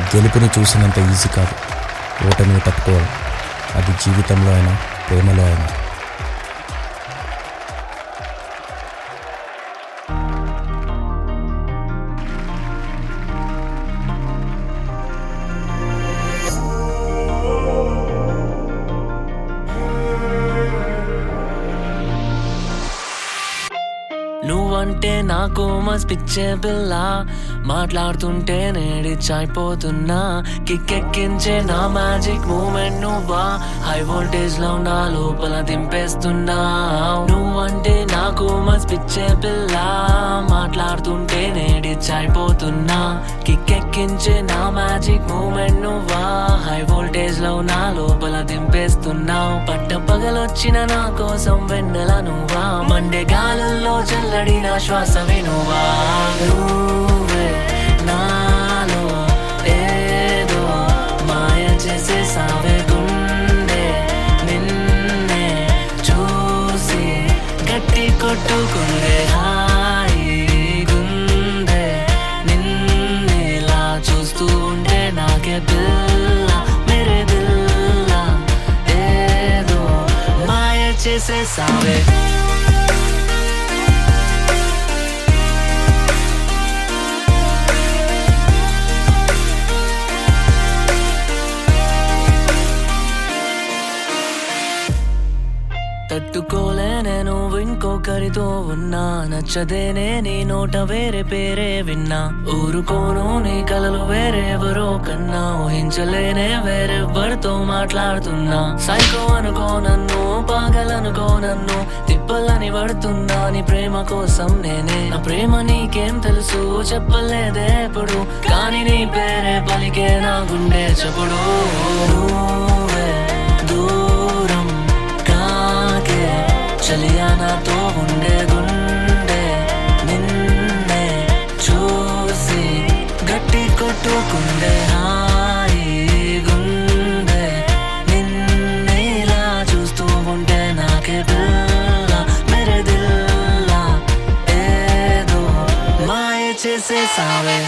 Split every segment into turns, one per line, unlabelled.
గెలుపుని చూసినంత ఈజీ కాదు ఓటమిని తట్టుకోవడం. అది జీవితంలో అయినా ప్రేమలో అయినా.
నువ్వంటే నాకు మస్ పిచ్చే పిల్ల, మాట్లాడుతుంటే నేడిచ్చైపోతున్నా. కిక్కెక్కించే నా మ్యాజిక్ మూమెంట్ నువ్వా, హై వోల్టేజ్ లో నా లోపల దింపేస్తున్నా. నువ్వంటే నాకు మస్ పిచ్చే పిల్ల, మాట్లాడుతుంటే నేడిచ్చైపోతున్నా. కిక్కెక్కించే నా మ్యాజిక్ మూమెంట్ నువ్వా, హై వోల్టేజ్ లో నా లోపల దింపేస్తున్నావు. పట్ట పగలొచ్చిన నా కోసం వెన్నెల నువ్వా, మండే గాలుల్లో చల్లడిన శ్వాస వినువా. నువ్వే నాలో ఏదో మాయ చేసేసావే గుండె, నిన్నే చూసి గట్టి కొట్టుకుందే. హాయి గుండె నిన్నేలా చూస్తూ ఉంటే నాకే పిల్ల, మేరే దిల్లా ఏదో మాయ చేసేసావే. తట్టుకోలేనే నువ్వు ఇంకొకరితో ఉన్నా, నచ్చదేనే నీ నోట వేరే పేరే విన్నా. ఊరుకోను నీ కలలు వేరెవరో కన్నా, ఊహించలేనే వేరెవ్వరితో మాట్లాడుతున్నా. సైకో అనుకో నన్ను, పాగలనుకో నన్ను, తిప్పలని పడుతున్నా నీ ప్రేమ కోసం నేనే. నా ప్రేమ నీకేం తెలుసు చెప్పలేదే ఎప్పుడు, కానీ నీ పేరే పలికే నా గుండె చప్పుడు. నువ్వే దూరం చలియా నాతో ఉండే గుండె, నిన్నే చూసి గట్టి కొట్టుకుండే. హాయి గుండె నిన్నేలా చూస్తూ ఉంటే నాకే పిల్ల, మేరే దిల్లా ఏదో మాయ చేసేసావే.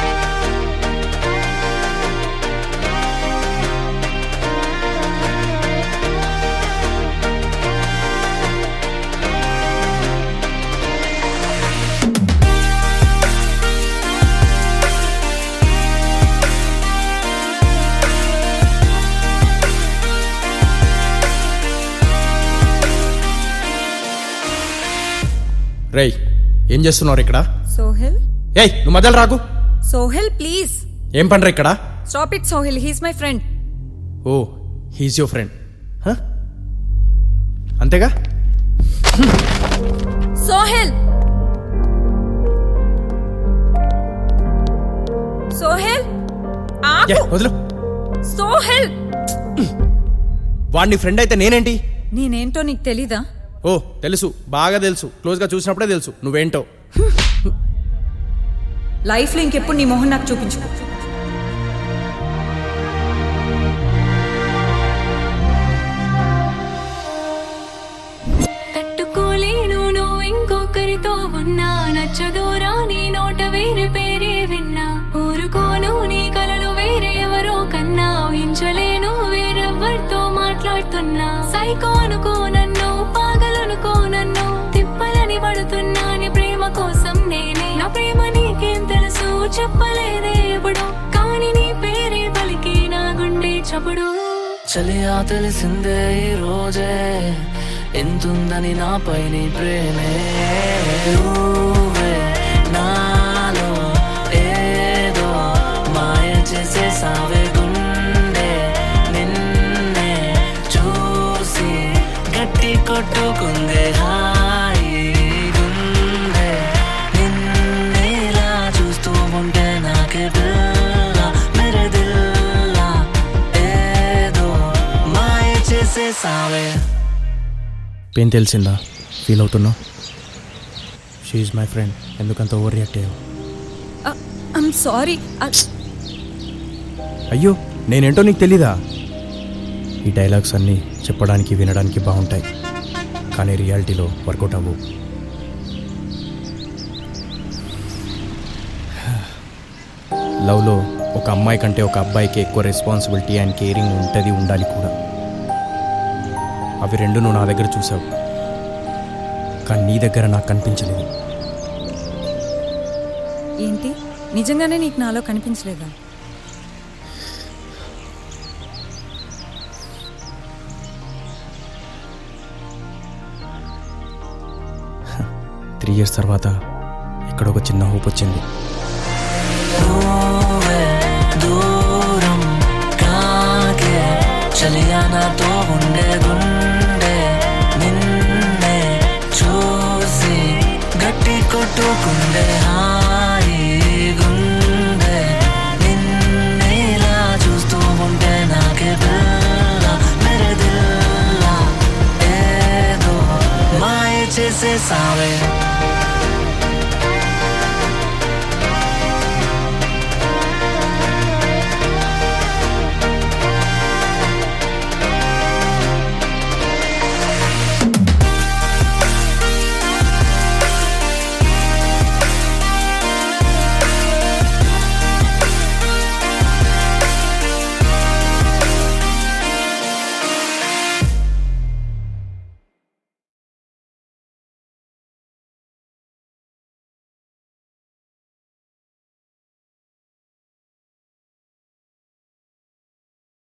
రేయ్, ఏం చేస్తున్నారు ఇక్కడ?
సోహెల్,
ఏయ్ నువ్వు మధ్యలో రాకు.
సోహెల్ ప్లీజ్.
ఏం పనరా ఇక్కడ?
Stop it Sohail, he's my friend.
Oh, he's your friend? అంతేగా?
సోహెల్, సోహెల్
వదులు.
సోహెల్,
వాడిని ఫ్రెండ్ అయితే నేనేంటి?
నేనేంటో నీకు తెలీదా?
ఓ తెలుసు, బాగా తెలుసు. క్లోజ్గా చూసినప్పుడే తెలుసు నువ్వేంటో.
లైఫ్లో ఇంకెప్పుడు నీ మొహం నాకు చూపించు.
తట్టుకోలేను నువ్వు ఇంకొకరితో ఉన్నా, నచ్చదూరా నీ నోట వేరే పేరే విన్నా. ఊరుకోను నీ కలలు వేరే ఎవరో కన్నా, ఊహించలేను వేరెవ్వరితో మాట్లాడుతున్నా. సైకో అనుకో నన్ను, పాగలనుకో నన్ను, తిప్పలని పడుతున్నా నీ ప్రేమ కోసం నేనే. నా ప్రేమ నీకేం తెలుసు చెప్పలేదే ఎప్పుడు, కానీ నీ పేరే పలికి నా గుండె చప్పుడు.
చలియా తెలిసిందే ఈ రోజే ఎంతుందని నాపై నీ ప్రేమే. నువ్వే నాలో ఏదో మాయ చేసేసావే గుండె, నిన్నే చూసి గట్టి కొట్టుకుందే. హాయి గుండె నిన్నేలా చూస్తూ ఉంటే నాకే పిల్ల, మేరే దిల్లా ఏదో మాయ చేసేసావే.
పెయిన్ తెలిసిందా? ఫీల్ అవుతున్నావు? She's my friend. ఎందుకంత ఓవర్ రియాక్ట్ అయ్యావు?
I'm sorry.
అయ్యో, నేనేంటో నీకు తెలీదా? ఈ డైలాగ్స్ అన్నీ చెప్పడానికి వినడానికి బాగుంటాయి, కానీ రియాలిటీలో వర్కౌట్ అవ్వవు. లవ్లో ఒక అమ్మాయి కంటే ఒక అబ్బాయికి ఎక్కువ రెస్పాన్సిబిలిటీ అండ్ కేరింగ్ ఉంటుంది, ఉండాలి కూడా. అవి రెండు నువ్వు నా దగ్గర చూసావు, కానీ నీ దగ్గర నాకు కనిపించలేదు.
ఏంటి, నిజంగానే నీకు నాలో కనిపించలేదా?
త్రీ ఇయర్స్ తర్వాత ఇక్కడ ఒక చిన్న హోప్ వచ్చింది.
దూరం కాగే చలియా నాతో ఉండే గుండె నిన్నే చూసి గట్టి కొట్టుకుండే హాయి గుండె నిన్నేలా చూస్తూ ఉంటే నాకే పిల్ల మెరే దిల్లా ఏదో మాయ చేసేసావే.